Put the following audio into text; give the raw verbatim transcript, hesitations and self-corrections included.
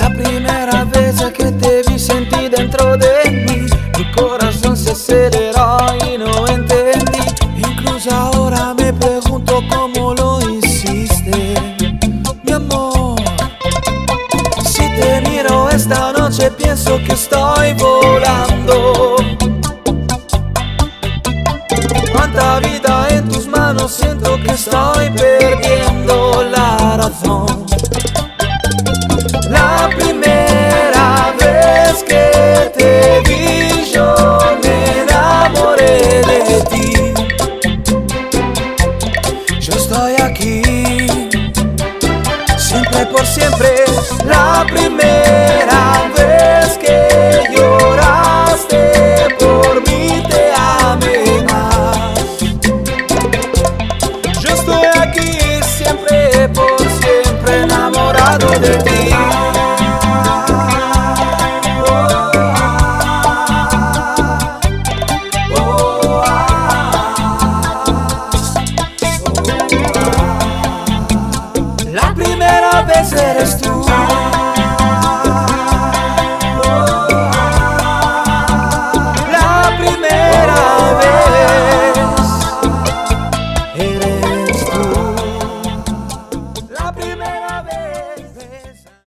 La primera vez que te vi sentí dentro de mí, mi corazón se aceleró y no entendí. Incluso ahora me pregunto cómo lo hiciste, mi amor. Si te miro esta noche pienso que estoy volando. Cuánta vida en tus manos, siento que estoy perdiendo la razón. La primera vez que te vi yo me enamoré de ti. Yo estoy aquí, siempre por siempre. La primera vez que lloraste por mí te amé más. Yo estoy aquí, siempre por siempre enamorado de ti. La primera vez eres tú.